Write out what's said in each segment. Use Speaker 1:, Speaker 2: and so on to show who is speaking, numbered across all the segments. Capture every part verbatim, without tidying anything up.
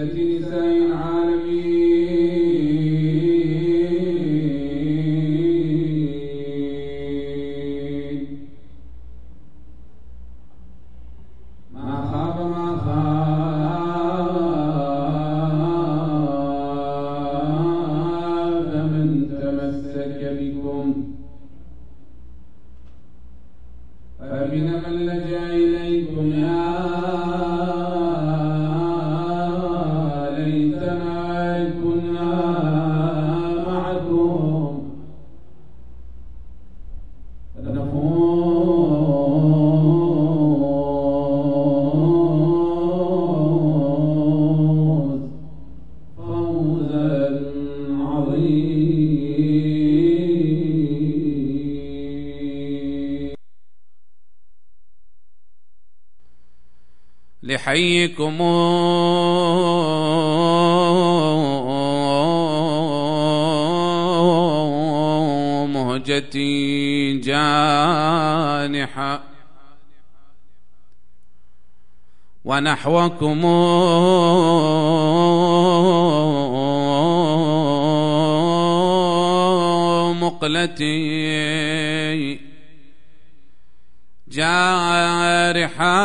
Speaker 1: نساء العالمين. ما خاب ما خاب من تمسك بكم، فمن من لجأ إليكم. يا ليتنا كنا معكم فنفوز فوزا عظيما. لحيكم مهجتي جانحة، ونحوكم مقلتي جارحة،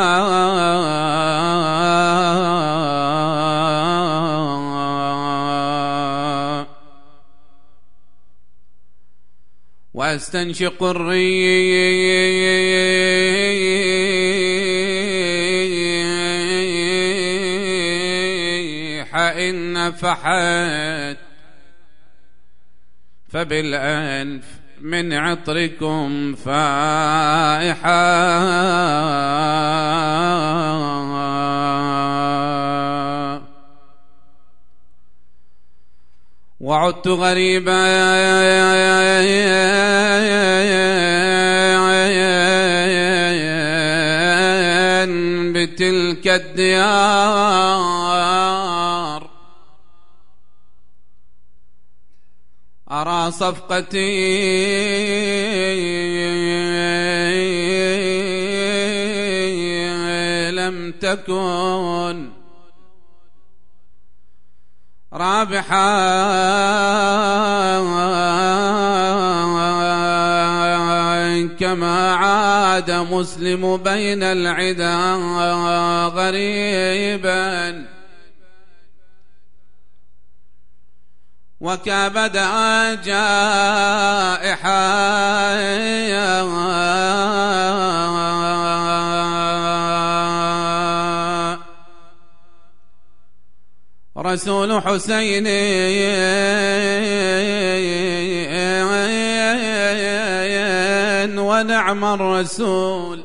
Speaker 1: واستنشق الريح إن نفحت، فبالأنف من عطركم فائحة. وعدت غريبا بتلك الديار، أرى صفقتي لم تكن رابحا، كما عاد مسلم بين العدا غريبا، وكابد جائحا، رسول حسين ونعم الرسول،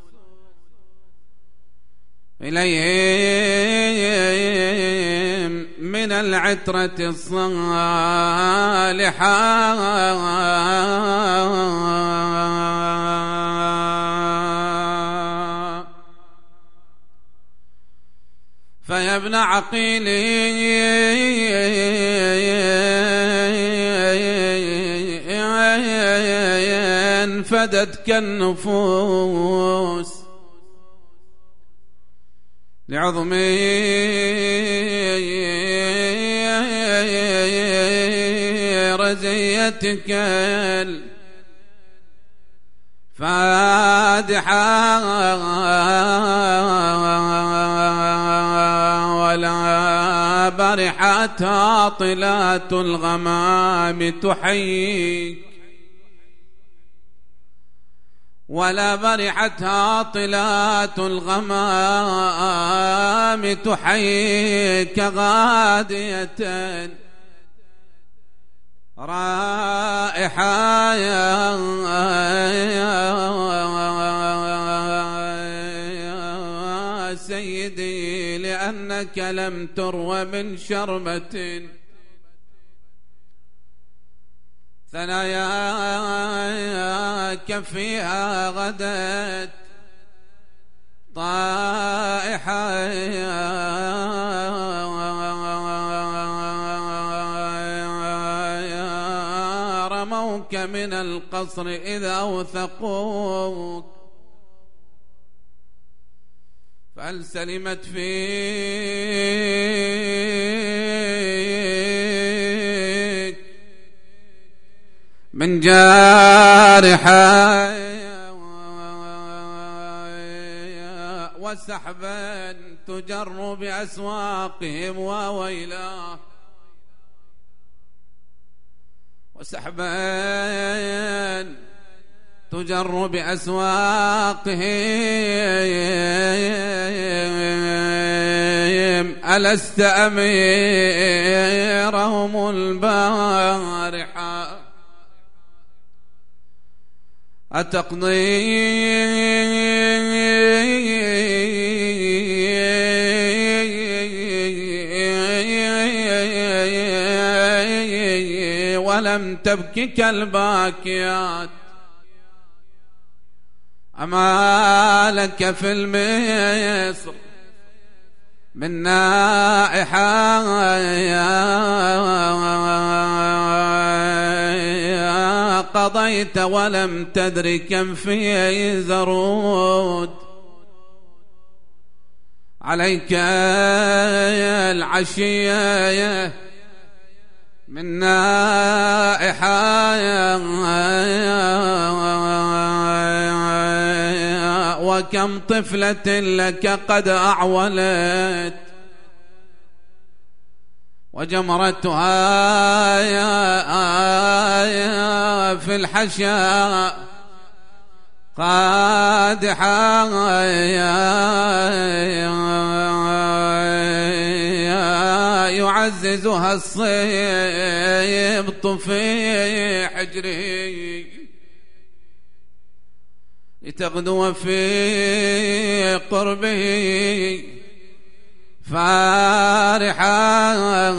Speaker 1: إليهم من العترة الصالحة فيا ابن عقيل فدتك النفوس لعظم رزيتك الفادحة، ولا برحت طلات الغمام تحييك، ولا برحت طلات الغمام تحييك غادية رائحة يا سيدي، لأنك لم تروى من شربة ثناياك فيها غدت طائحة، رموك من القصر إذا أوثقوك، فهل سلمت فيك من جارحة وسحبا تجر بأسواقهم وويلاه وسحبا تجر بأسواقهم ألست أميرهم البارحة أتقضي ولم تبكك الباكيات أما لك في المصر من نائحة قضيت ولم تدر كم في زرود عليك العشية من نائحة وكم طفلة لك قد أعولت وجمرتها في الحشا قادحة يعززها الصبط في حجره لتغدو في قربه فارحا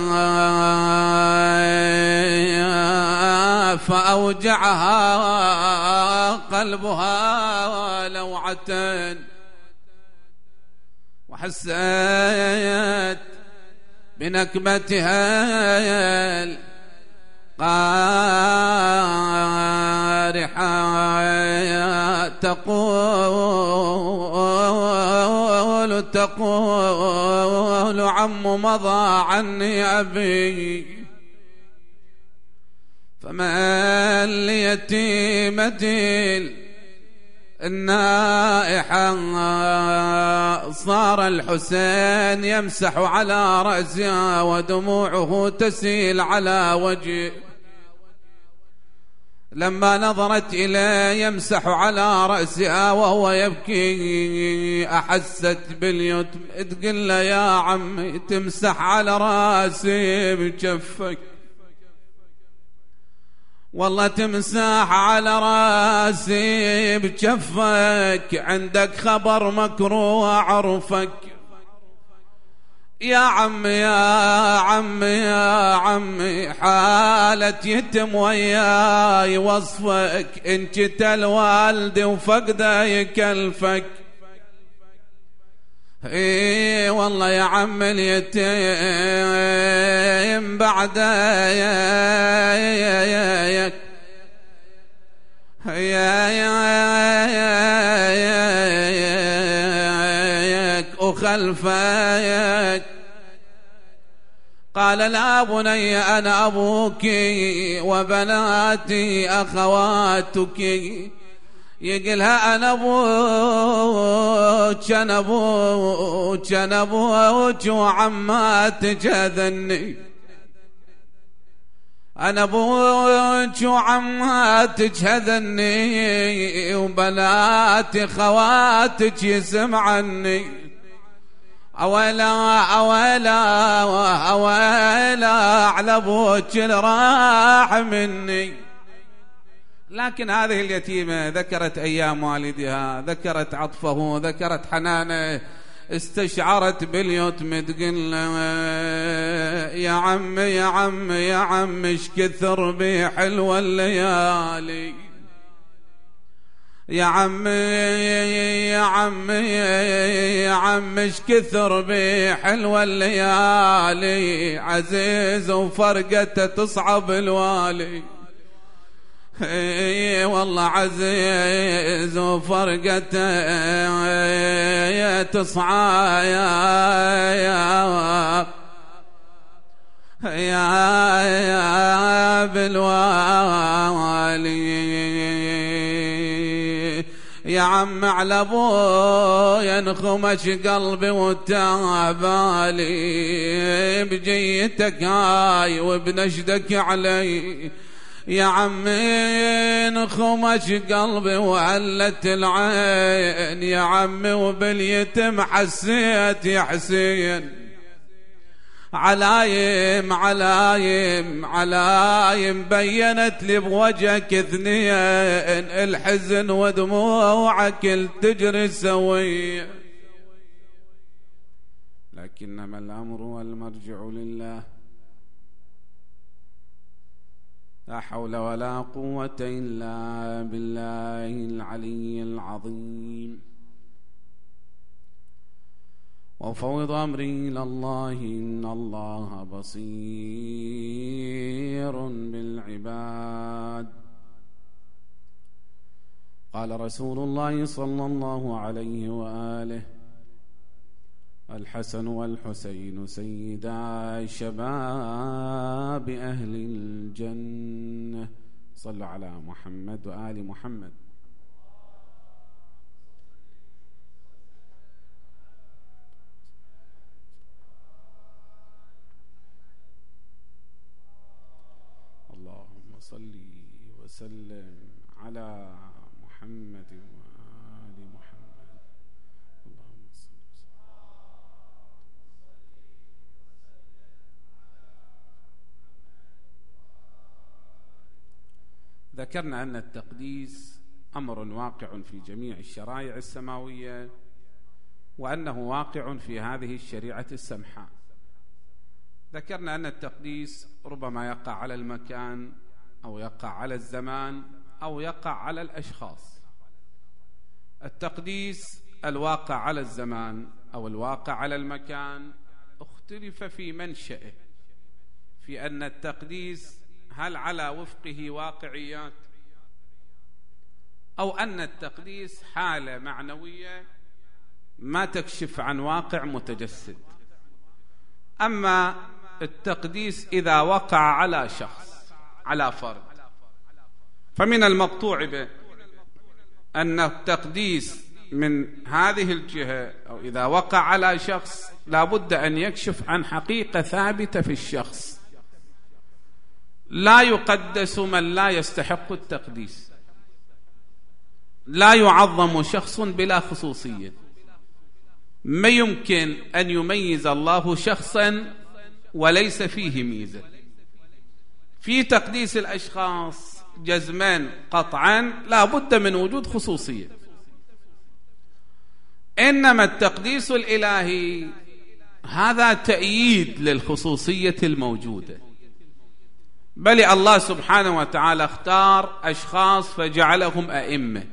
Speaker 1: فأوجعها قلبها لوعة وحست بنكبتها القارحة تقول تقول عم مضى عني أبي فمن ليتيمة النائحة صار الحسين يمسح على رأسها ودموعه تسيل على وجهه لما نظرت إليه يمسح على رأسها وهو يبكي أحست باليتم تقول له يا عمي تمسح على رأسي بكفك والله تمسح على راسي بكفك عندك خبر مكروه عرفك يا عمي يا عمي يا عمي حالة يتم وياي وصفك إن جت الوالد وفقده يكلفك اي والله يا عم اليتيم بعده ياك ياك وخلفك قال لا بني أنا أبوك وبناتي أخواتك يقلها أنا أبوك أنا أبوك أنا أبوك وعماتك هذني أنا أبوك وعماتك هذني وبناتي خواتك يسمعني أولا أولا أولا على أبوك اللي راح مني. لكن هذه اليتيمة ذكرت أيام والدها، ذكرت عطفه، ذكرت حنانه، استشعرت باليتم تقول له يا عم يا عم يا عم ايش كثر بي حلوة الليالي، يا عم يا عم يا عم ايش كثر بي حلوة الليالي، عزيز وفرقته تصعب الوالي، اي والله عزيز وفرقته تصعب يا يا بالوالي. عم على ابويا انخمش قلبي وتابالي بجيتك هاي وبنشدك علي يا عمي انخمش قلبي وعلت العين يا عمي وباليتم حسيت يا حسين علايم علايم علايم بينت لي بوجهك اثنين الحزن ودموعك تجري سوية لكنما الأمر والمرجع لله لا حول ولا قوة إلا بالله العلي العظيم وفوض أمري إلى الله إن الله بصير بالعباد. قال رسول الله صلى الله عليه وآله الحسن والحسين سيدا شباب أهل الجنة صلوا على محمد وآل محمد. اللهم صل وسلم على محمد وآل محمد. اللهم صل وسلم. ذكرنا أن التقديس أمر واقع في جميع الشرائع السماوية وأنه واقع في هذه الشريعة السمحاء. ذكرنا أن التقديس ربما يقع على المكان أو يقع على الزمان أو يقع على الأشخاص. التقديس الواقع على الزمان أو الواقع على المكان اختلف في منشأه، في أن التقديس هل على وفقه واقعيات أو أن التقديس حالة معنوية ما تكشف عن واقع متجسد. أما التقديس إذا وقع على شخص على فرد فمن المقطوع به أن التقديس من هذه الجهة أو إذا وقع على شخص لا بد أن يكشف عن حقيقة ثابتة في الشخص. لا يقدس من لا يستحق التقديس، لا يعظم شخص بلا خصوصية. ما يمكن أن يميز الله شخصا وليس فيه ميزة. في تقديس الأشخاص جزمان قطعا لا بد من وجود خصوصية، إنما التقديس الإلهي هذا تأييد للخصوصية الموجودة. بل الله سبحانه وتعالى اختار أشخاص فجعلهم أئمة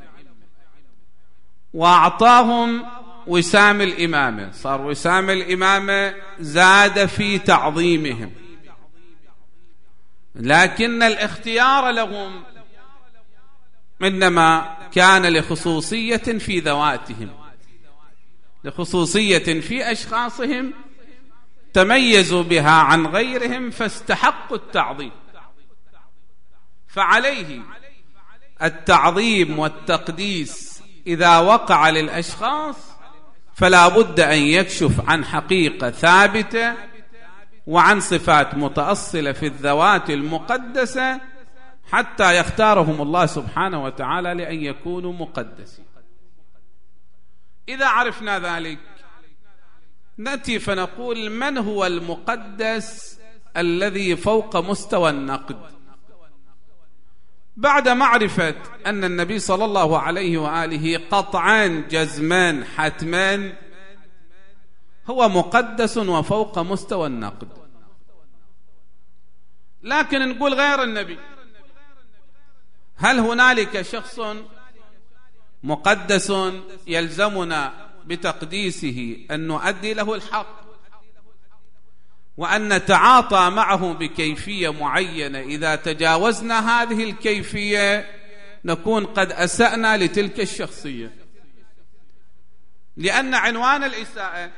Speaker 1: وأعطاهم وسام الإمامة، صار وسام الإمامة زاد في تعظيمهم، لكن الاختيار لهم إنما كان لخصوصية في ذواتهم، لخصوصية في أشخاصهم تميزوا بها عن غيرهم فاستحقوا التعظيم. فعليه التعظيم والتقديس إذا وقع للأشخاص فلا بد أن يكشف عن حقيقة ثابتة وعن صفات متأصلة في الذوات المقدسة حتى يختارهم الله سبحانه وتعالى لأن يكونوا مقدسين. إذا عرفنا ذلك نأتي فنقول من هو المقدس الذي فوق مستوى النقد؟ بعد معرفة أن النبي صلى الله عليه وآله قطعا جزمان حتما هو مقدس وفوق مستوى النقد، لكن نقول غير النبي، هل هنالك شخص مقدس يلزمنا بتقديسه أن نؤدي له الحق وأن نتعاطى معه بكيفية معينة؟ إذا تجاوزنا هذه الكيفية نكون قد أسأنا لتلك الشخصية، لأن عنوان الإساءة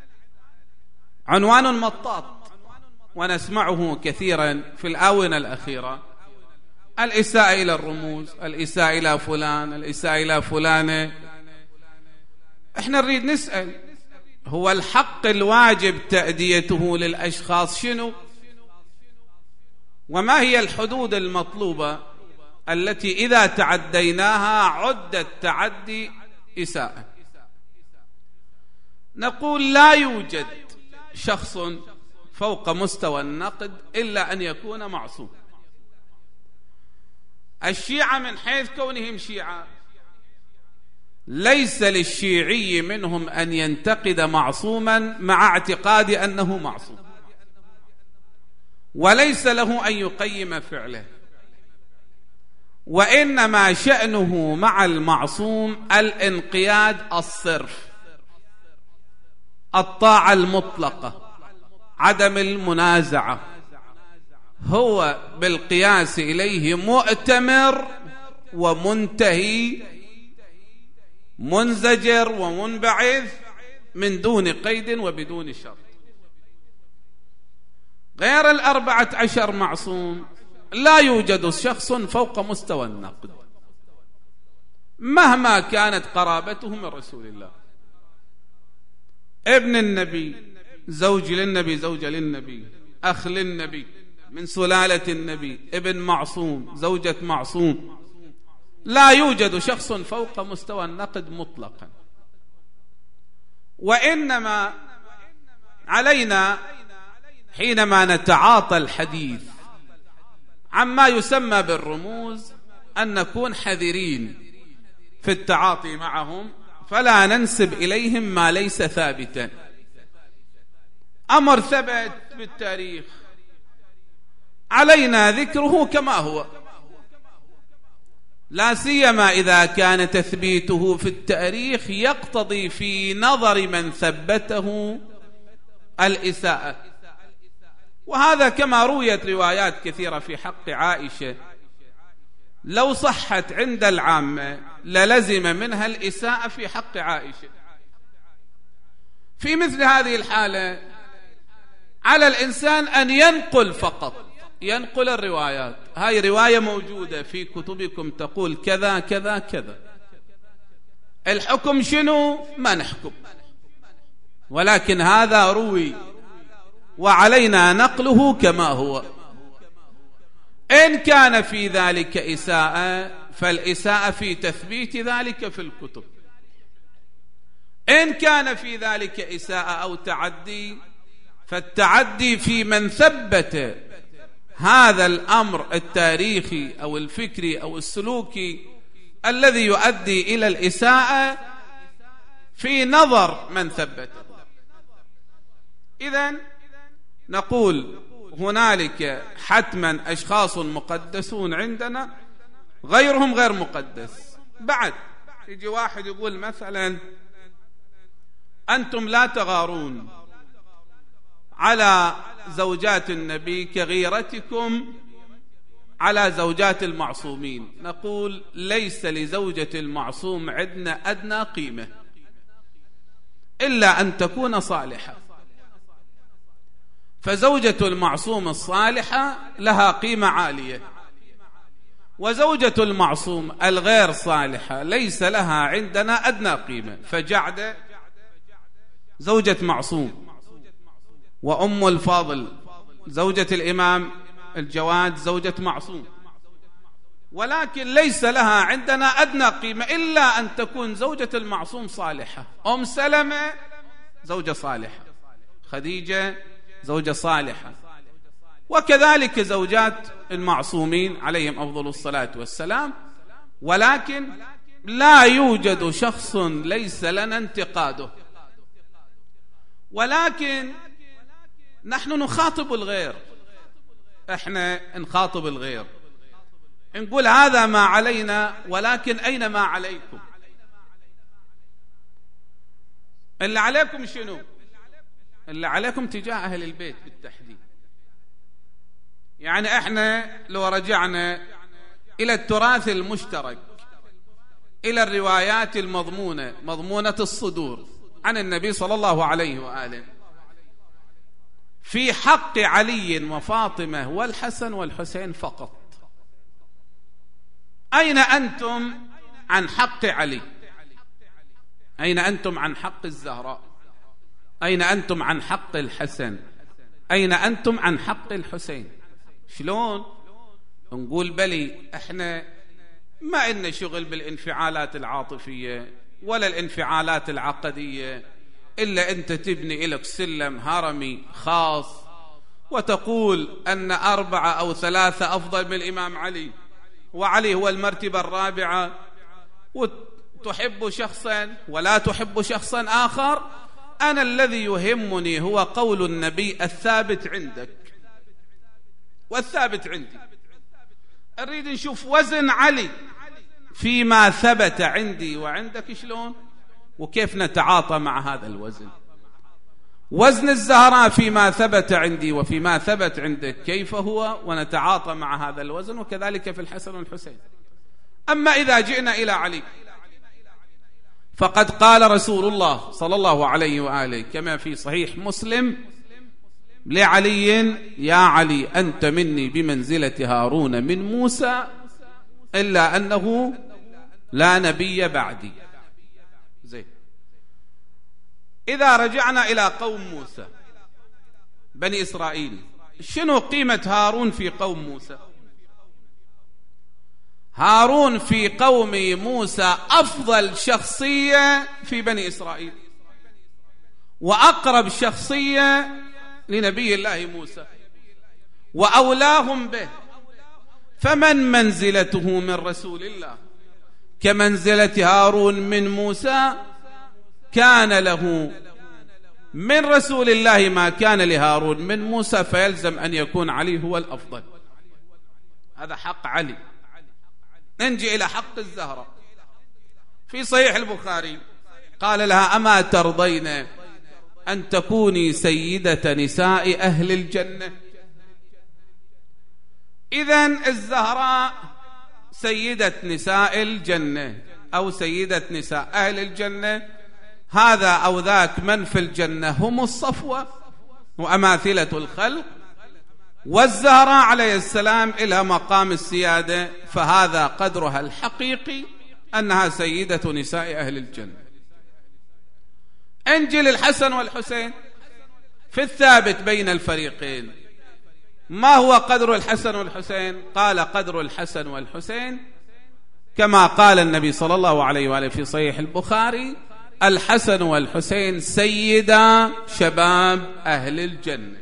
Speaker 1: عنوان مطاط ونسمعه كثيرا في الآونة الأخيرة. الإساءة إلى الرموز، الإساءة إلى فلان، الإساءة إلى فلانة، احنا نريد نسأل، هو الحق الواجب تأديته للأشخاص شنو؟ وما هي الحدود المطلوبة التي إذا تعديناها عدت تعدي إساءة؟ نقول لا يوجد شخص فوق مستوى النقد إلا أن يكون معصوم. الشيعة من حيث كونهم شيعة ليس للشيعي منهم أن ينتقد معصوما مع اعتقاد أنه معصوم، وليس له أن يقيم فعله، وإنما شأنه مع المعصوم الانقياد الصرف، الطاعة المطلقة، عدم المنازعة. هو بالقياس إليه مؤتمر ومنتهي، منزجر ومنبعث من دون قيد وبدون شرط. غير الأربعة عشر معصوم لا يوجد شخص فوق مستوى النقد مهما كانت قرابته من رسول الله. ابن النبي، زوج للنبي، زوجة للنبي، أخ للنبي، من سلالة النبي، ابن معصوم، زوجة معصوم. لا يوجد شخص فوق مستوى النقد مطلقا، وإنما علينا حينما نتعاطى الحديث عما يسمى بالرموز أن نكون حذرين في التعاطي معهم، فلا ننسب إليهم ما ليس ثابتا. أمر ثبت بالتاريخ علينا ذكره كما هو، لا سيما إذا كان تثبيته في التاريخ يقتضي في نظر من ثبته الإساءة. وهذا كما رويت روايات كثيرة في حق عائشة لو صحت عند العامة للزم منها الإساءة في حق عائشة. في مثل هذه الحالة على الإنسان أن ينقل فقط، ينقل الروايات. هاي رواية موجودة في كتبكم تقول كذا كذا كذا، الحكم شنو؟ ما نحكم، ولكن هذا روي وعلينا نقله كما هو. إن كان في ذلك إساءة فالإساءة في تثبيت ذلك في الكتب، إن كان في ذلك إساءة أو تعدي فالتعدي في من ثبت هذا الأمر التاريخي أو الفكري أو السلوكي الذي يؤدي إلى الإساءة في نظر من ثبته. إذن نقول هنالك حتما أشخاص مقدسون عندنا، غيرهم غير مقدس. بعد يجي واحد يقول مثلا أنتم لا تغارون على زوجات النبي كغيرتكم على زوجات المعصومين. نقول ليس لزوجة المعصوم عندنا أدنى قيمة إلا أن تكون صالحة، فزوجة المعصوم الصالحة لها قيمة عالية، وزوجة المعصوم الغير صالحة ليس لها عندنا أدنى قيمة. فجعد زوجة معصوم، وأم الفاضل زوجة الإمام الجواد زوجة معصوم، ولكن ليس لها عندنا أدنى قيمة إلا أن تكون زوجة المعصوم صالحة. أم سلمة زوجة صالحة، خديجة زوجة صالحة، وكذلك زوجات المعصومين عليهم أفضل الصلاة والسلام. ولكن لا يوجد شخص ليس لنا انتقاده، ولكن نحن نخاطب الغير، احنا نخاطب الغير نقول هذا ما علينا ولكن أين ما عليكم؟ اللي عليكم شنو؟ اللي عليكم تجاه أهل البيت بالتحديد. يعني احنا لو رجعنا إلى التراث المشترك، إلى الروايات المضمونة مضمونة الصدور عن النبي صلى الله عليه وآله في حق علي وفاطمة والحسن والحسين فقط، أين أنتم عن حق علي؟ أين أنتم عن حق الزهراء؟ أين أنتم عن حق الحسن؟ أين أنتم عن حق الحسين؟ شلون نقول بلي احنا ما إلنا شغل بالانفعالات العاطفية ولا الانفعالات العقدية، إلا أنت تبني لك سلم هرمي خاص وتقول أن أربعة أو ثلاثة أفضل من الإمام علي، وعلي هو المرتبة الرابعة، وتحب شخصا ولا تحب شخصا آخر. أنا الذي يهمني هو قول النبي الثابت عندك والثابت عندي. أريد نشوف وزن علي فيما ثبت عندي وعندك شلون، وكيف نتعاطى مع هذا الوزن. وزن الزهراء فيما ثبت عندي وفيما ثبت عندك كيف هو، ونتعاطى مع هذا الوزن، وكذلك في الحسن والحسين. أما إذا جئنا إلى علي فقد قال رسول الله صلى الله عليه وآله كما في صحيح مسلم لعلي: يا علي أنت مني بمنزلة هارون من موسى إلا أنه لا نبي بعدي. زين، إذا رجعنا إلى قوم موسى بني إسرائيل، شنو قيمة هارون في قوم موسى؟ هارون في قوم موسى أفضل شخصية في بني إسرائيل، وأقرب شخصية لنبي الله موسى، وأولاهم به. فمن منزلته من رسول الله كمنزلة هارون من موسى، كان له من رسول الله ما كان لهارون من موسى، فيلزم أن يكون علي هو الأفضل. هذا حق علي. ننجي إلى حق الزهراء. في صحيح البخاري قال لها: أما ترضين أن تكوني سيدة نساء أهل الجنة؟ إذن الزهراء سيدة نساء الجنة أو سيدة نساء أهل الجنة. هذا أو ذاك من في الجنة هم الصفوة وأماثلة الخلق، والزهراء عليه السلام إلى مقام السيادة، فهذا قدرها الحقيقي أنها سيدة نساء أهل الجنة. انجل الحسن والحسين في الثابت بين الفريقين. ما هو قدر الحسن والحسين؟ قال: قدر الحسن والحسين كما قال النبي صلى الله عليه وآله في صحيح البخاري: الحسن والحسين سيدا شباب أهل الجنة.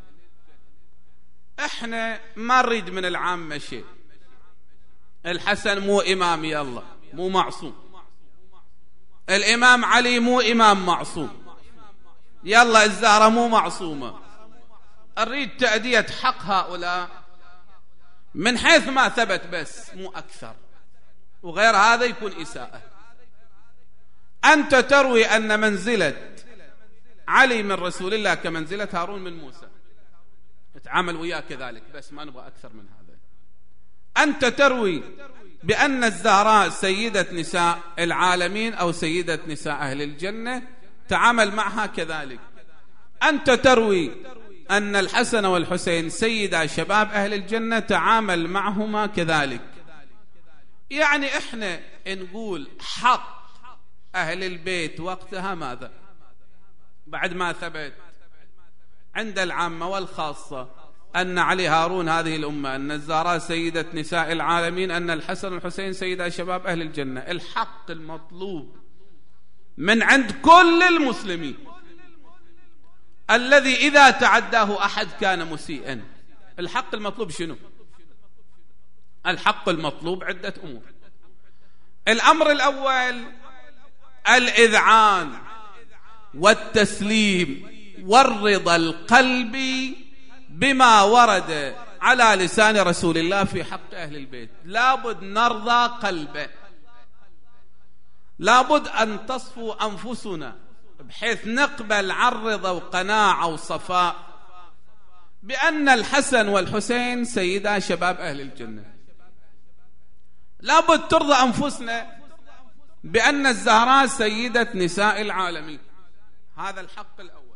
Speaker 1: احنا ما نريد من العامة شيء. الحسن مو إمام، يلا مو معصوم. الإمام علي مو إمام معصوم، يلا الزهرة مو معصومة. نريد تأدية حق هؤلاء من حيث ما ثبت بس، مو أكثر، وغير هذا يكون إساءة. أنت تروي أن منزلة علي من رسول الله كمنزلة هارون من موسى، اتعامل وياه كذلك، بس ما نبغى أكثر من هذا. أنت تروي بأن الزهراء سيدة نساء العالمين أو سيدة نساء أهل الجنة، تعامل معها كذلك. أنت تروي أن الحسن والحسين سيدا شباب أهل الجنة، تعامل معهما كذلك. يعني إحنا نقول حق أهل البيت وقتها ماذا؟ بعد ما ثبت عند العامة والخاصة أن علي هارون هذه الأمة، أن الزهراء سيدة نساء العالمين، أن الحسن والحسين سيدا شباب أهل الجنة. الحق المطلوب من عند كل المسلمين الذي إذا تعداه أحد كان مسيئا. الحق المطلوب شنو؟ الحق المطلوب عدة أمور. الأمر الأول الإذعان والتسليم والرضا القلبي بما ورد على لسان رسول الله في حق أهل البيت. لابد نرضى قلبه، لابد أن تصفو أنفسنا بحيث نقبل عن رضا وقناعة وصفاء بأن الحسن والحسين سيدا شباب أهل الجنة. لابد ترضى أنفسنا بأن الزهراء سيدة نساء العالمين. هذا الحق الأول.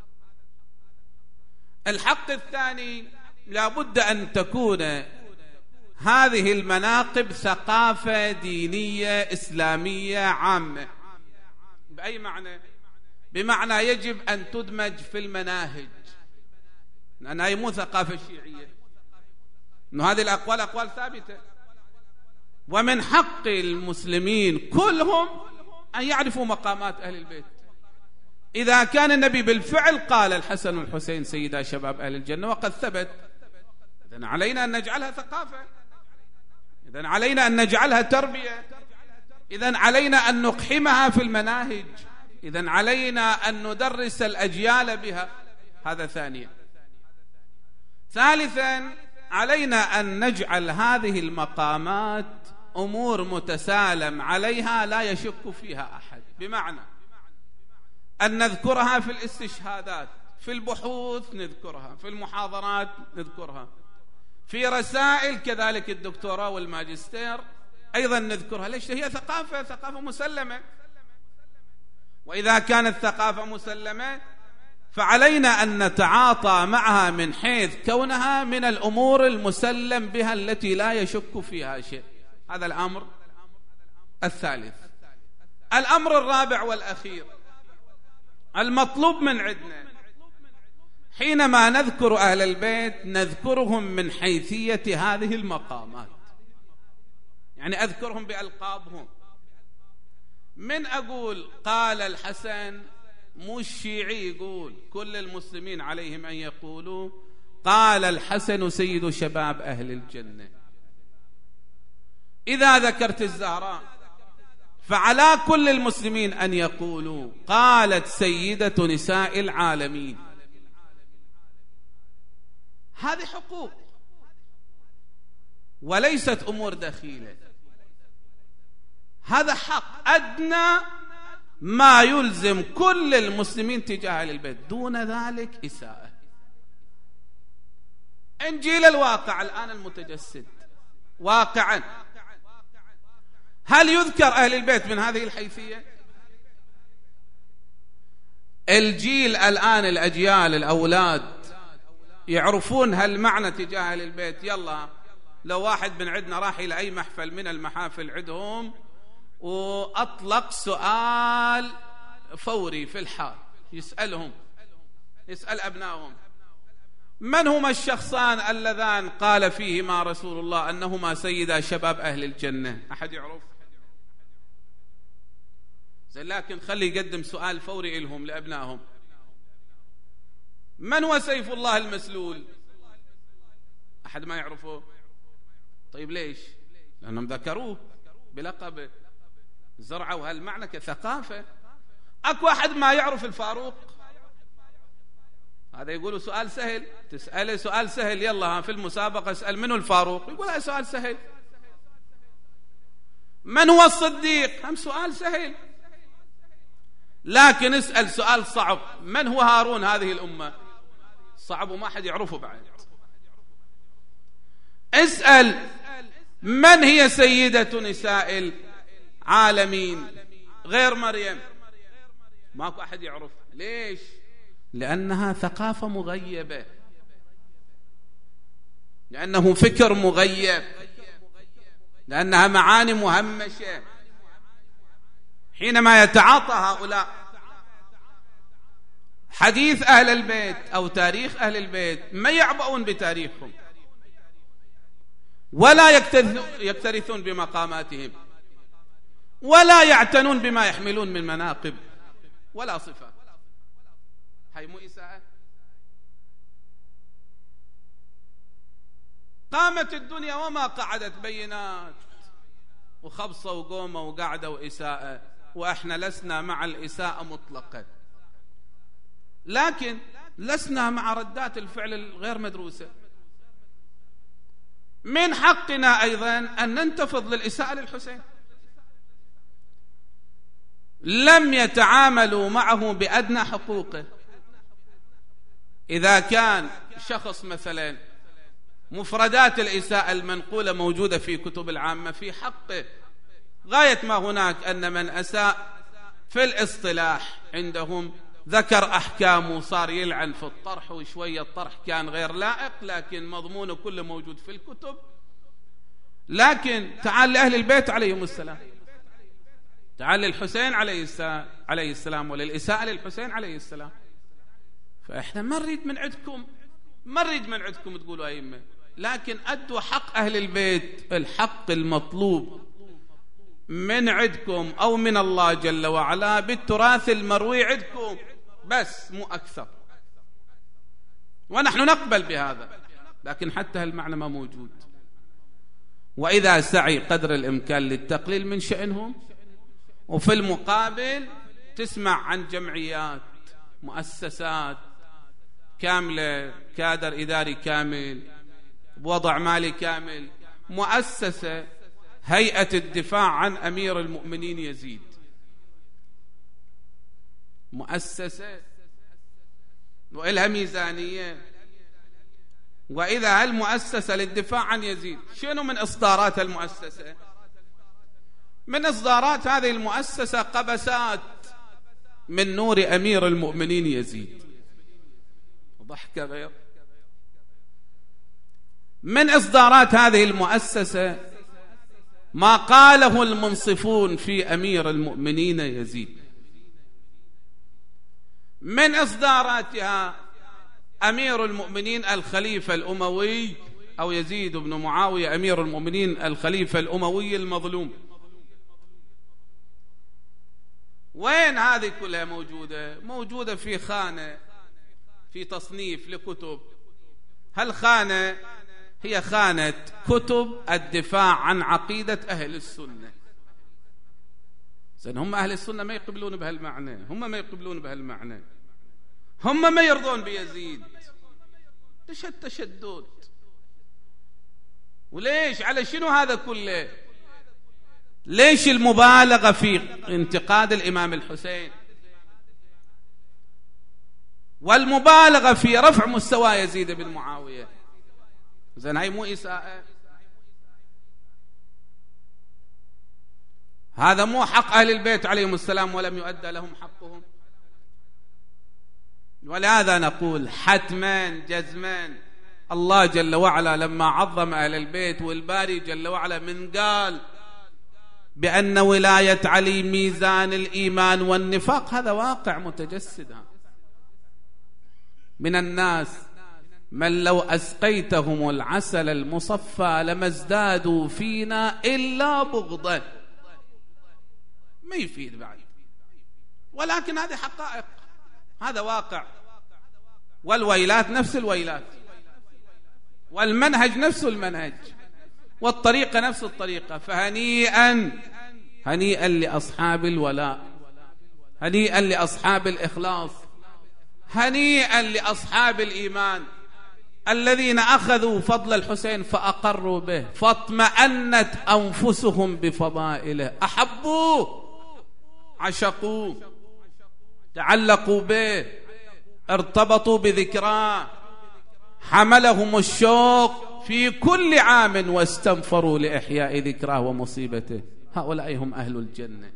Speaker 1: الحق الثاني لابد أن تكون هذه المناقب ثقافة دينية إسلامية عامة. بأي معنى؟ بمعنى يجب أن تدمج في المناهج، لأنها هي مو ثقافة شيعية، إنه هذه الأقوال أقوال ثابتة، ومن حق المسلمين كلهم أن يعرفوا مقامات أهل البيت. إذا كان النبي بالفعل قال الحسن والحسين سيدا شباب أهل الجنة وقد ثبت، إذن علينا أن نجعلها ثقافة، إذن علينا أن نجعلها تربية، إذن علينا أن نقحمها في المناهج، إذن علينا أن ندرس الأجيال بها. هذا ثانيا. ثالثا علينا أن نجعل هذه المقامات أمور متسالم عليها لا يشك فيها أحد، بمعنى أن نذكرها في الاستشهادات، في البحوث نذكرها، في المحاضرات نذكرها، في رسائل كذلك الدكتوراه والماجستير أيضا نذكرها. ليش؟ هي ثقافة، ثقافة مسلمة، وإذا كانت ثقافة مسلمة فعلينا أن نتعاطى معها من حيث كونها من الأمور المسلم بها التي لا يشك فيها شيء. هذا الأمر الثالث. الأمر الرابع والأخير، المطلوب من عندنا حينما نذكر أهل البيت نذكرهم من حيثية هذه المقامات، يعني أذكرهم بألقابهم. من أقول قال الحسن، مو الشيعي يقول، كل المسلمين عليهم أن يقولوا قال الحسن سيد شباب أهل الجنة. إذا ذكرت الزهراء فعلى كل المسلمين أن يقولوا قالت سيدة نساء العالمين. هذه حقوق وليست أمور دخيلة، هذا حق أدنى ما يلزم كل المسلمين تجاه أهل البيت، دون ذلك إساءة. إنجيل الواقع الآن المتجسد واقعا، هل يذكر أهل البيت من هذه الحيثية؟ الجيل الآن، الأجيال، الأولاد يعرفون هالمعنى تجاه أهل البيت. يلا لو واحد من عندنا راح إلى أي محفل من المحافل عندهم وأطلق سؤال فوري في الحال، يسألهم، يسأل أبنائهم من هما الشخصان اللذان قال فيهما رسول الله أنهما سيدا شباب أهل الجنة؟ أحد يعرف؟ لكن خلي يقدم سؤال فوري لهم لأبنائهم. من هو سيف الله المسلول؟ أحد ما يعرفه؟ طيب ليش؟ لأنهم ذكروه بلقبه، زرعوا هالمعنى كثقافة. أكو أحد ما يعرف الفاروق؟ هذا يقولوا سؤال سهل، تسأله سؤال سهل، يلا في المسابقة اسأل منه الفاروق، يقول هذا سؤال سهل. من هو الصديق؟ هم سؤال سهل. لكن اسأل سؤال صعب، من هو هارون هذه الأمة؟ صعب وما حد يعرفه بعد. اسأل من هي سيدة نساء العالمين غير مريم؟ ماكو أحد يعرف. ليش؟ لأنها ثقافة مغيبة، لأنه فكر مغيب، لأنها معاني مهمشة. حينما يتعاطى هؤلاء حديث أهل البيت أو تاريخ أهل البيت ما يعبؤون بتاريخهم ولا يكترثون بمقاماتهم ولا يعتنون بما يحملون من مناقب ولا صفة. هاي مو إساءة؟ قامت الدنيا وما قعدت بينات وخبصة وقومة وقعدة وإساءة، وإحنا لسنا مع الإساءة مطلقا، لكن لسنا مع ردات الفعل الغير مدروسة. من حقنا أيضا أن ننتفض للإساءة للحسين. لم يتعاملوا معه بأدنى حقوقه. إذا كان شخص مثلا مفردات الإساءة المنقولة موجودة في كتب العامة في حقه غاية ما هناك، أن من أساء في الاصطلاح عندهم ذكر أحكام وصار يلعن في الطرح، وشوية الطرح كان غير لائق لكن مضمونه كله موجود في الكتب. لكن تعال لأهل البيت عليهم السلام، تعال للحسين عليه السلام وللإساءة للحسين عليه السلام. فإحنا ما نريد من عندكم ما نريد من عندكم تقولوا أئمة، لكن أدوا حق أهل البيت، الحق المطلوب من عندكم أو من الله جل وعلا بالتراث المروي عندكم بس، مو أكثر. ونحن نقبل بهذا، لكن حتى هالمعنى ما موجود. وإذا سعي قدر الإمكان للتقليل من شأنهم، وفي المقابل تسمع عن جمعيات، مؤسسات كاملة، كادر إداري كامل، بوضع مالي كامل، مؤسسة هيئة الدفاع عن أمير المؤمنين يزيد، مؤسسة وإلها ميزانية. وإذا هالمؤسسة للدفاع عن يزيد، شنو من إصدارات المؤسسة؟ من إصدارات هذه المؤسسة قبسات من نور أمير المؤمنين يزيد، ضحكة غير. من إصدارات هذه المؤسسة ما قاله المنصفون في أمير المؤمنين يزيد. من إصداراتها أمير المؤمنين الخليفة الأموي، أو يزيد بن معاوية أمير المؤمنين الخليفة الأموي المظلوم. وين هذه كلها موجودة؟ موجودة في خانة، في تصنيف لكتب. هالخانة هي خانة كتب الدفاع عن عقيدة أهل السنة. زين، هم أهل السنة ما يقبلون بهالمعنى، هم ما يقبلون بهالمعنى، هم ما يرضون بيزيد. ليش التشدد؟ وليش؟ على شنو هذا كله؟ ليش المبالغة في انتقاد الإمام الحسين والمبالغة في رفع مستوى يزيد بن معاوية؟ زين، هاي مو إساءة؟ هذا مو حق أهل البيت عليهم السلام ولم يؤدى لهم حقهم؟ ولهذا نقول حتما جزما الله جل وعلا لما عظم أهل البيت، والباري جل وعلا من قال بأن ولاية علي ميزان الإيمان والنفاق، هذا واقع متجسد. من الناس من لو أسقيتهم العسل المصفى لما ازدادوا فينا إلا بغضا. ما يفيد بعد، ولكن هذه حقائق، هذا واقع. والويلات نفس الويلات، والمنهج نفس المنهج، والطريقة نفس الطريقة. فهنيئا هنيئا لأصحاب الولاء، هنيئا لأصحاب الإخلاص، هنيئا لأصحاب الإيمان الذين أخذوا فضل الحسين فأقروا به، فاطمأنت أنفسهم بفضائله، أحبوه، عشقوه، تعلقوا به، ارتبطوا بذكراه، حملهم الشوق في كل عام واستنفروا لإحياء ذكراه ومصيبته. هؤلاء هم أهل الجنة،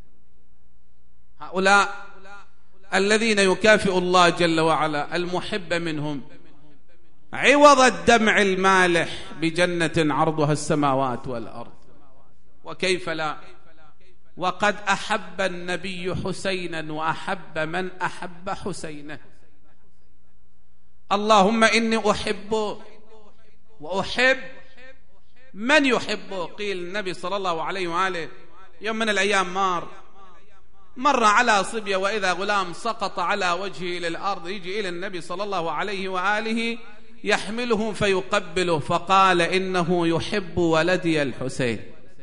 Speaker 1: هؤلاء الذين يكافئ الله جل وعلا المحب منهم عوض الدمع المالح بجنة عرضها السماوات والأرض. وكيف لا؟ وقد أحب النبي حسينا وأحب من أحب حسينه. اللهم إني أحبه وأحب من يحبه. قيل النبي صلى الله عليه وآله يوم من الأيام مار مر على صبية، وإذا غلام سقط على وجهه للأرض، يجي إلى النبي صلى الله عليه وآله يحمله فيقبله، فقال إنه يحب ولدي الحسين.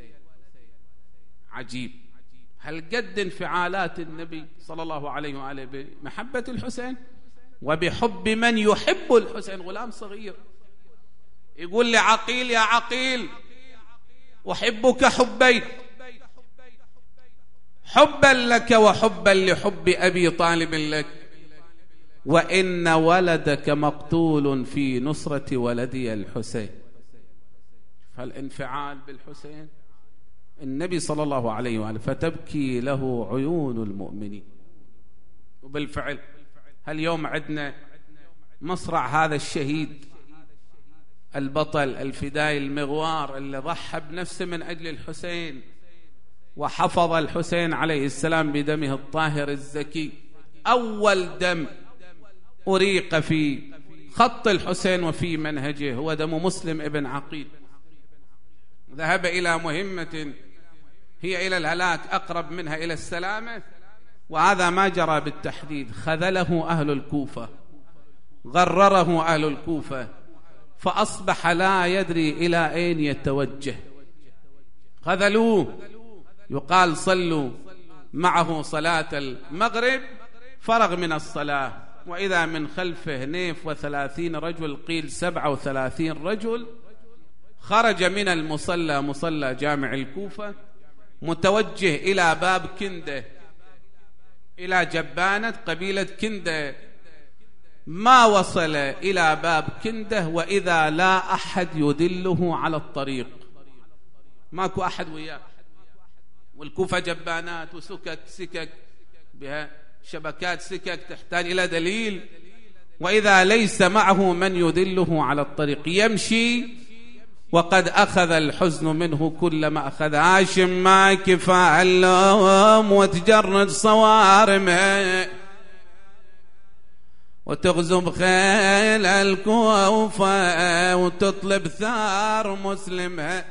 Speaker 1: عجيب، هل قد انفعالات النبي صلى الله عليه وآله بمحبة الحسين وبحب من يحب الحسين. غلام صغير يقول لعقيل: يا عقيل أحبك حبين، حبا لك وحبا لحب أبي طالب لك، وإن ولدك مقتول في نصرة ولدي الحسين. فالانفعال بالحسين النبي صلى الله عليه وآله، فتبكي له عيون المؤمنين. وبالفعل هاليوم عندنا مصرع هذا الشهيد البطل الفدائي المغوار اللي ضحى بنفسه من أجل الحسين، وحفظ الحسين عليه السلام بدمه الطاهر الزكي. أول دم أريق في خط الحسين وفي منهجه هو دم مسلم ابن عقيل. ذهب إلى مهمة هي إلى الهلاك أقرب منها إلى السلامة، وهذا ما جرى بالتحديد. خذله أهل الكوفة، غرره أهل الكوفة، فأصبح لا يدري إلى أين يتوجه. خذلوه، يقال صلوا معه صلاة المغرب، فرغ من الصلاة وإذا من خلفه نيف وثلاثين رجل، قيل سبعة وثلاثين رجل، خرج من المصلى، مصلى جامع الكوفة، متوجه إلى باب كندة، إلى جبانة قبيلة كندة. ما وصل إلى باب كندة وإذا لا أحد يدله على الطريق، ماكو أحد وياه، والكوفة جبانات وسكك، سكك بها شبكات سكك تحتاج إلى دليل، وإذا ليس معه من يدله على الطريق يمشي وقد أخذ الحزن منه كل ما أخذ. هاشم ما كفى اللوم وتجرد صوارمه وتغزو بخيل الكوفة وتطلب ثار مسلمها.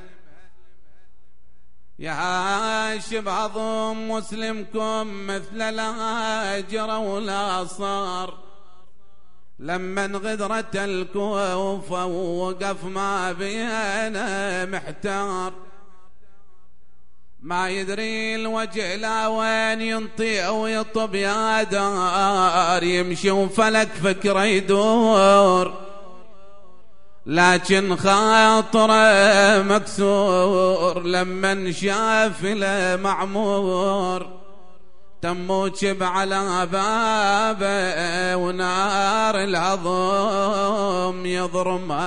Speaker 1: يا هاشم عظم مسلمكم مثل الهاجر ولا صار، لما غدرت الكوفة ووقف ما بينا محتار، ما يدري الوجه لا وين ينطي أو يطب يا دار، يمشي وفلك فكره يدور لكن خاطره مكسور، لما شاف له معمور تموجب على بابه ونار العظم يضرمها.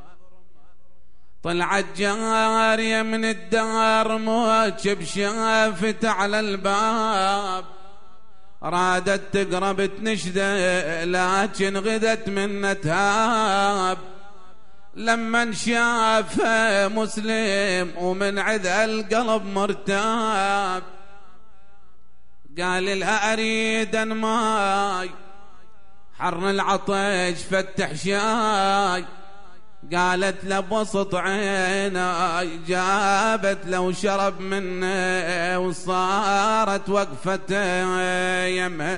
Speaker 1: طلعت جارية من الدار موجب شافت على الباب، رادت تقرب تنشده لكن غدت من تهاب، لما شاف مسلم ومن عذا القلب مرتاب، قال لها أريد ماي حر العطش فتح شاي، قالت له بسط عيناي، جابت له شرب منه وصارت وقفته يمه،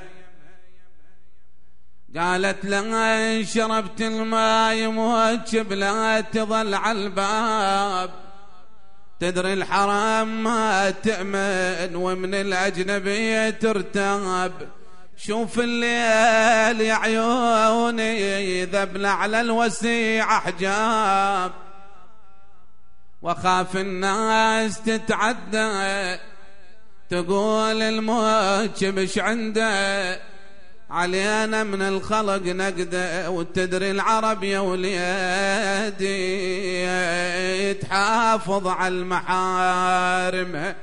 Speaker 1: قالت له شربت الماي موجب لا تظل على الباب، تدري الحرام ما تأمن ومن الأجنبية ترتاب، شوف الليل يا عيوني ذبل على الوسيع حجاب، وخاف الناس تتعدى تقول الموت بش عنده، علينا من الخلق نقده، وتدري العرب يا وليدي تحافظ على المحارم.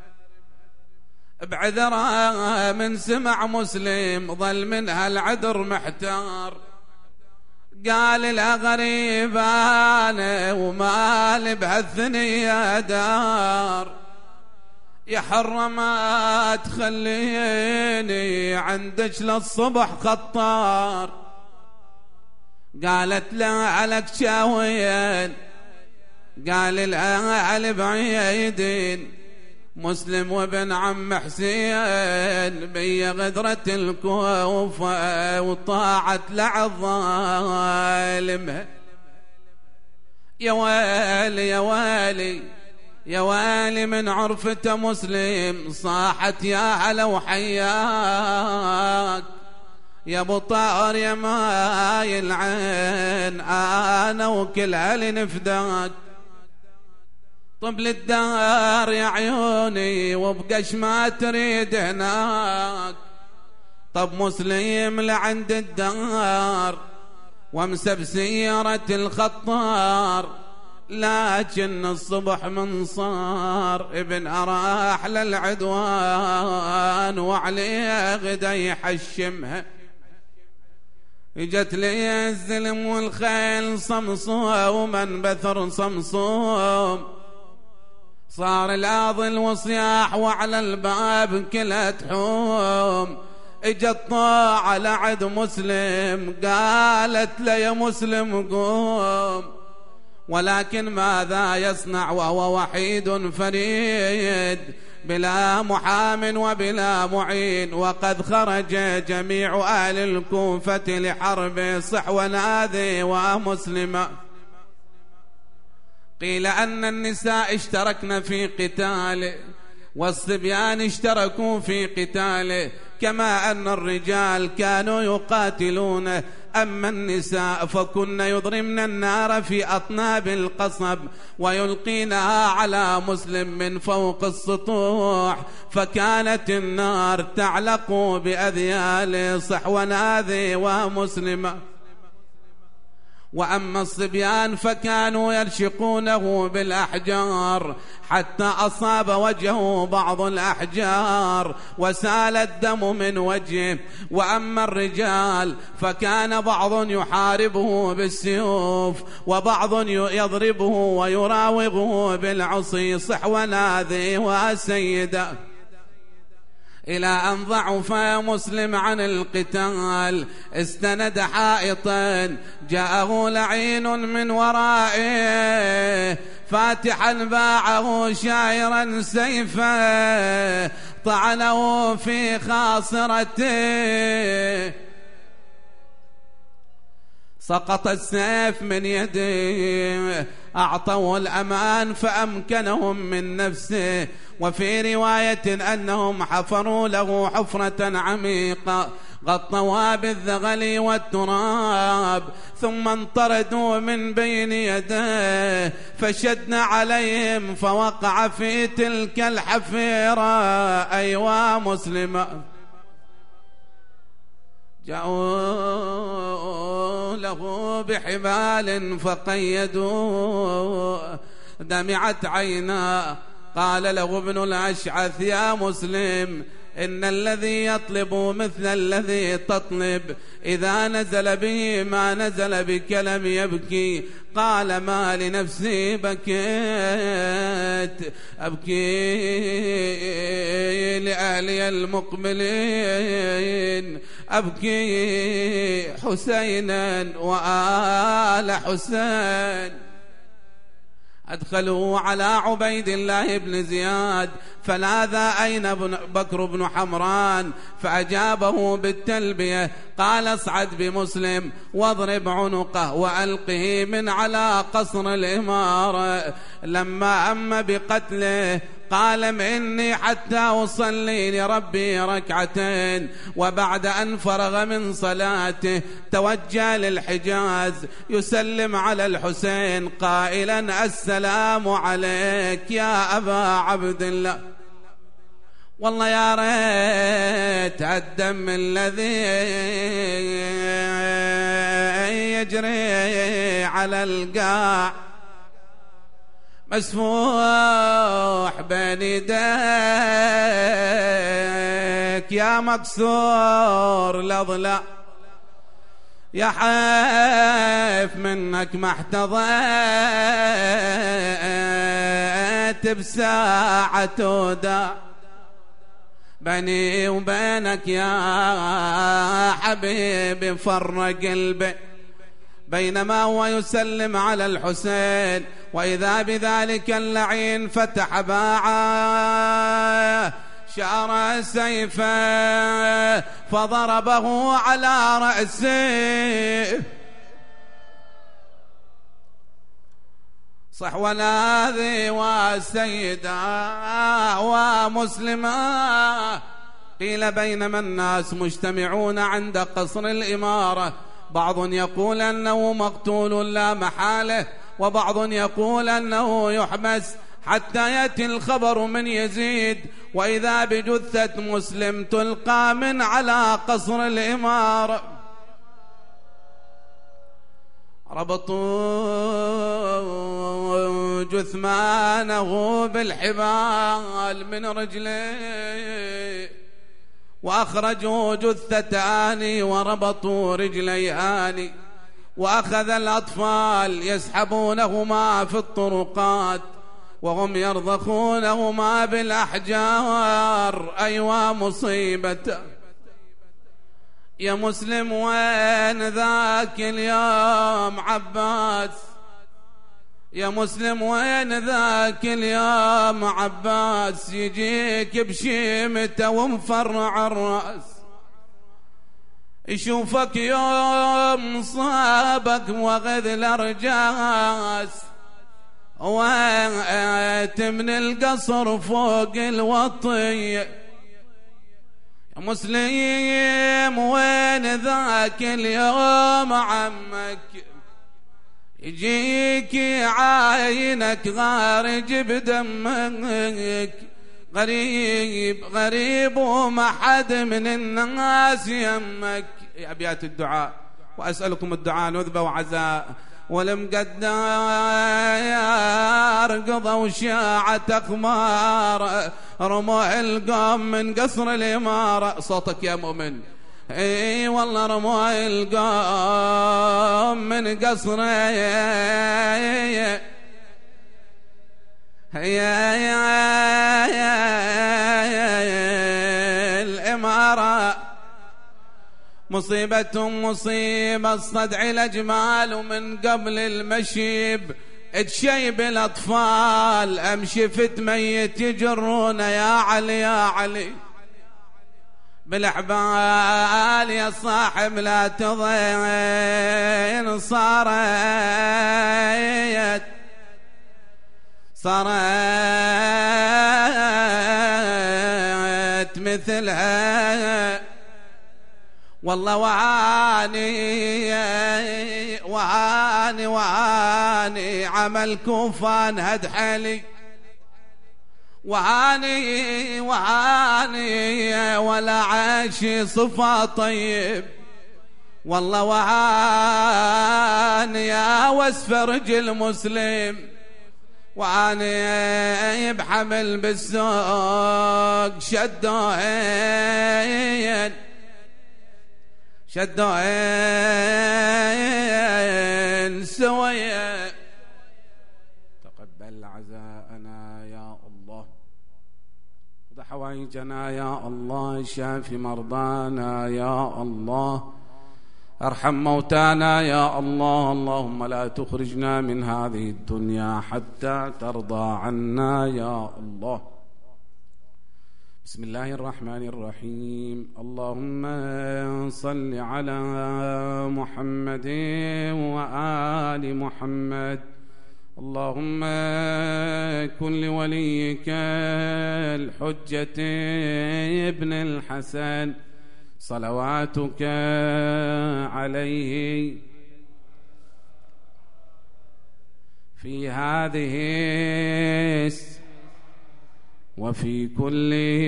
Speaker 1: بعذرها من سمع مسلم ظل منها العذر محتار، قال لا غريب أنا ومالي بهالثنية دار، يا حرة ما تخليني عندك للصبح خطار، قالت لا عليك شاوين، قال لا على بعيدين، مسلم وابن عم حسين بي غدرة الكوفة وطاعت لعظالمها. يا ويلي يا ويلي يا ويلي من عرفة مسلم صاحت يا على وحياك، يا ابو طائر يا ماي العين انا وكل علي نفداك، طب للدار يا عيوني وبقش ما تريد هناك، طب مسلم لعند الدار وامسى بسيرة الخطار، لكن الصبح من صار ابن أراح للعدوان وعليه غدا يحشمها، اجت لي الزلم والخيل صمصوم ومن بثر صمصوم، صار الآظل وصياح وعلى الباب كلت حوم. اجت طاعة لعد مسلم قالت له يا مسلم قوم، ولكن ماذا يصنع وهو وحيد فريد بلا محام وبلا معين، وقد خرج جميع أهل الكوفة لحرب صحوة هذه ومسلمة. قيل أن النساء اشتركن في قتاله والصبيان اشتركوا في قتاله، كما أن الرجال كانوا يقاتلونه. أما النساء فكن يضرمن النار في أطناب القصب ويلقينها على مسلم من فوق السطوح، فكانت النار تعلق بأذيال صحوة هذه ومسلمة. وأما الصبيان فكانوا يرشقونه بالأحجار حتى أصاب وجهه بعض الأحجار وسال الدم من وجهه. وأما الرجال فكان بعض يحاربه بالسيوف وبعض يضربه ويراوغه بالعصي صحوة هذه وسيدة، إلى أن ضعف مسلم عن القتال استند حائطا جاءه لعين من ورائه فاتحا باعه شاعرا سيفا طعنه في خاصرته، سقط السيف من يده، أعطوا الأمان فأمكنهم من نفسه. وفي رواية أنهم حفروا له حفرة عميقة غطوا بالذغل والتراب، ثم انطردوا من بين يديه فشدنا عليهم فوقع في تلك الحفيرة أيوا مسلمة. جاءوا له بحبال فقيدوا، دمعت عينا. قال له ابن الأشعث يا مسلم إن الذي يطلب مثل الذي تطلب إذا نزل به ما نزل بك لم يبكي. قال ما لنفسي بكيت، أبكي لأهلي المقبلين، أبكي حسينا وآل حسين. أدخلوا على عبيد الله بن زياد فلاذ أين بكر بن حمران فأجابه بالتلبية. قال اصعد بمسلم واضرب عنقه وألقه من على قصر الإمارة. لما أم بقتله قال إني حتى أصلي لربي ركعتين. وبعد أن فرغ من صلاته توجه للحجاز يسلم على الحسين قائلا السلام عليك يا أبا عبد الله. والله يا ريت الدم الذي يجري على القاع مسفوح بين يديك يا مكسور الأضلاع، يا حيف منك ما احتضيت بساعة وداع بيني وبينك يا حبيبي فرق قلبي. بينما هو يسلم على الحسين وإذا بذلك اللعين فتح باعه شعر سيفه فضربه على رأسه. صحوة هذه وسيدة ومسلمة. قيل بينما الناس مجتمعون عند قصر الإمارة بعض يقول أنه مقتول لا محالة وبعض يقول أنه يحبس حتى يأتي الخبر من يزيد، وإذا بجثة مسلم تلقى من على قصر الإمارة. ربطوا جثمانه بالحبال من رجليه وأخرجوا جثتان وربطوا رجليان، وأخذ الأطفال يسحبونهما في الطرقات وهم يرضخونهما بالأحجار. أيوا مصيبته يا مسلم وين ذاك اليوم عباس، يا مسلم وين ذاك اليوم عباس، يجيك بشيمته ومفرع الرأس، يشوفك يوم صابك واخذ الأرجاس، وانت من القصر فوق الوطي. يا مسلم وين ذاك اليوم عمك، يجيك عاينك غارج بدمك، غريب غريب وما حد من الناس يمك. يا أبيات الدعاء وأسألكم الدعاء نذبة وعزاء. والمقدار قضوا شاعة أخمار، رموا القوم من قصر الإمارة. صوتك يا مؤمن. اي والله رموا القوم من قصر الإمارة. مصيبة مصيبة الصدع الأجمال، ومن قبل المشيب تشيب الأطفال، أمشي فت ميت يجرون يا علي يا علي بالأحبال. يا صاحب لا تضين، صارت صارت مثلها. والله وعاني وعاني وعاني عمل كوفان هد حالي، وعاني وعاني ولا عاشي صفا طيب. والله وعاني يا وسف رجل مسلم، وعاني بحمل بالسوق شدوهين شدوهين سوية. تقبل عزاءنا يا الله، خذ حوائجنا يا الله، شافي مرضانا يا الله، ارحم موتانا يا الله. اللهم لا تخرجنا من هذه الدنيا حتى ترضى عنا يا الله. بسم الله الرحمن الرحيم. اللهم صل على محمد وآل محمد. اللهم كن لوليك الحجة ابن الحسن صلواتك عليه في هذه وفي كل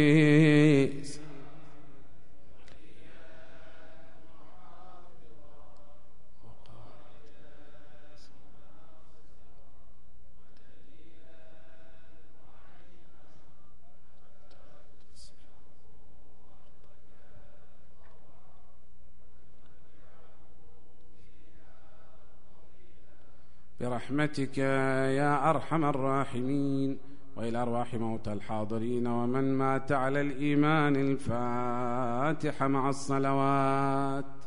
Speaker 1: برحمتك يا أرحم الراحمين. وإلى أرواح موتى الحاضرين ومن مات على الإيمان الفاتحة مع الصلوات.